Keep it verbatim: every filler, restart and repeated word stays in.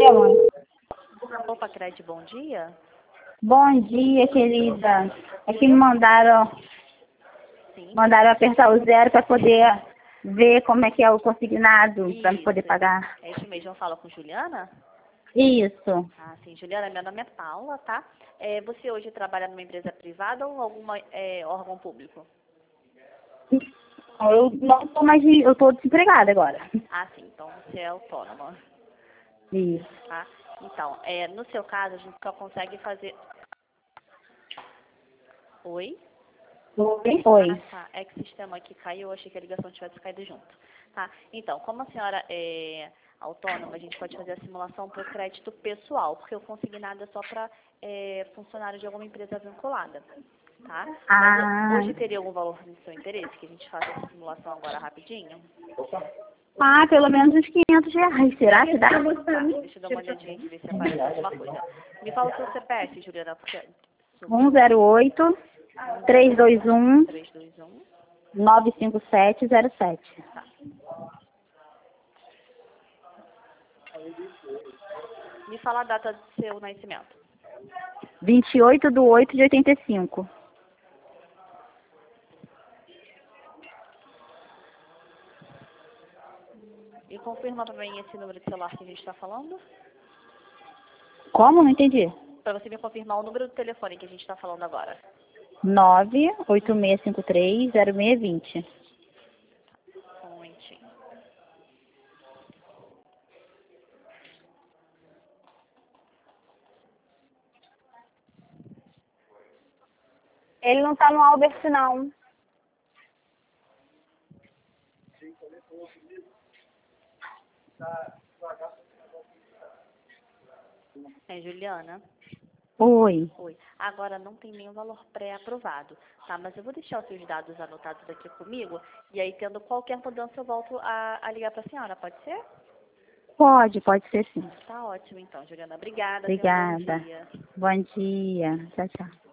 dia, mãe. Opa, Cred, bom dia. Bom dia, querida. É que me mandaram, Sim. mandaram apertar o zero para poder ver como é que é o consignado, para Isso, poder pagar. é isso mesmo. Eu falo com Juliana? Isso. Ah, sim. Juliana, meu nome é Paula, tá? É, você hoje trabalha numa empresa privada ou algum órgão público? Eu não tô mais, de- eu tô desempregada agora. Ah, sim. Então você é autônoma, Isso. tá? Então, é, no seu caso, a gente só consegue fazer... Oi? Oi? Ah, Oi. tá. É que o sistema aqui caiu, eu achei que a ligação tivesse caído junto. Tá? Então, como a senhora é autônoma, a gente pode fazer a simulação por crédito pessoal, porque o consignado é só para é, funcionário de alguma empresa vinculada. Tá? Mas Ah, hoje teria algum valor no seu interesse que a gente faça essa simulação agora rapidinho? ah, pelo menos uns quinhentos reais. Será que dá? Tá, deixa eu dar uma olhadinha aqui, ver se aparece alguma coisa. Me fala o seu C P F, Juliana, porque um sumiu. zero oito, três dois um, três dois um. nove cinco sete zero sete. Tá. Me fala a data do seu nascimento. vinte e oito de oito de oitenta e cinco. E confirma para mim esse número de celular que a gente está falando. Como? Não entendi. Para você me confirmar o número do telefone que a gente está falando agora. nove oito seis cinco três zero seis dois zero. Só um momentinho. Ele não tá no Albert, não. É, Juliana? Oi. Oi. Agora não tem nenhum valor pré-aprovado, tá? Mas eu vou deixar os seus dados anotados aqui comigo e aí, tendo qualquer mudança, eu volto a, a ligar para a senhora, pode ser? Pode, pode ser sim. Tá ótimo, então, Juliana. Obrigada. Tenha um bom Obrigada. dia. Bom dia. Tchau, tchau.